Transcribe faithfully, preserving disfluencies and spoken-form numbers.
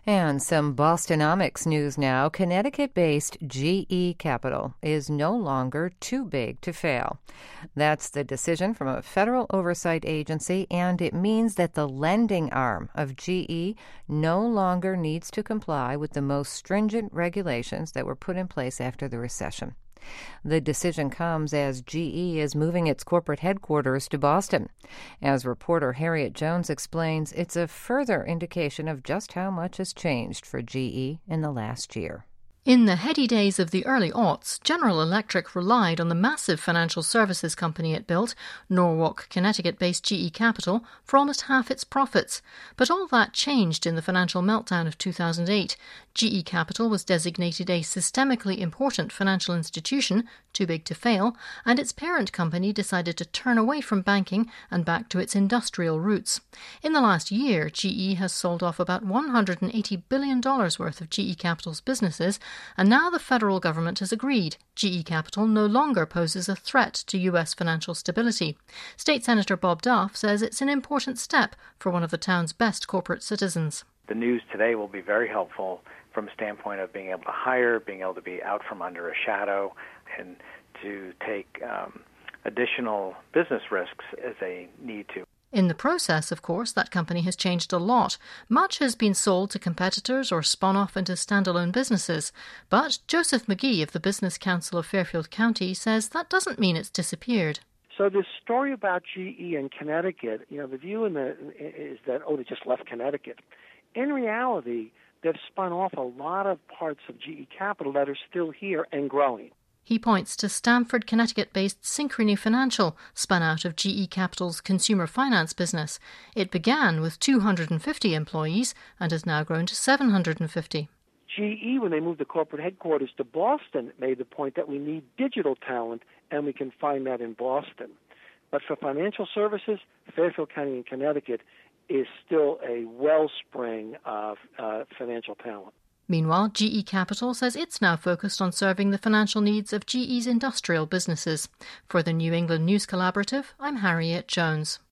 And some Bostonomics news now. Connecticut-based G E Capital is no longer too big to fail. That's the decision from a federal oversight agency, and it means that the lending arm of G E no longer needs to comply with the most stringent regulations that were put in place after the recession. The decision comes as G E is moving its corporate headquarters to Boston. As reporter Harriet Jones explains, it's a further indication of just how much has changed for G E in the last year. In the heady days of the early aughts, General Electric relied on the massive financial services company it built, Norwalk, Connecticut-based G E Capital, for almost half its profits. But all that changed in the financial meltdown of two thousand eight. G E Capital was designated a systemically important financial institution, too big to fail, and its parent company decided to turn away from banking and back to its industrial roots. In the last year, G E has sold off about one hundred eighty billion dollars worth of G E Capital's businesses, and now the federal government has agreed G E Capital no longer poses a threat to U S financial stability. State Senator Bob Duff says it's an important step for one of the town's best corporate citizens. The news today will be very helpful from a standpoint of being able to hire, being able to be out from under a shadow, and to take um, additional business risks as they need to. In the process, of course, that company has changed a lot. Much has been sold to competitors or spun off into standalone businesses. But Joseph McGee of the Business Council of Fairfield County says that doesn't mean it's disappeared. So this story about G E and Connecticut, you know, the view in the, is that, oh, they just left Connecticut. In reality, they've spun off a lot of parts of G E Capital that are still here and growing. He points to Stamford, Connecticut-based Synchrony Financial, spun out of G E Capital's consumer finance business. It began with two hundred fifty employees and has now grown to seven hundred fifty. G E, when they moved the corporate headquarters to Boston, made the point that we need digital talent, and we can find that in Boston. But for financial services, Fairfield County in Connecticut is still a wellspring of uh, financial talent. Meanwhile, G E Capital says it's now focused on serving the financial needs of G E's industrial businesses. For the New England News Collaborative, I'm Harriet Jones.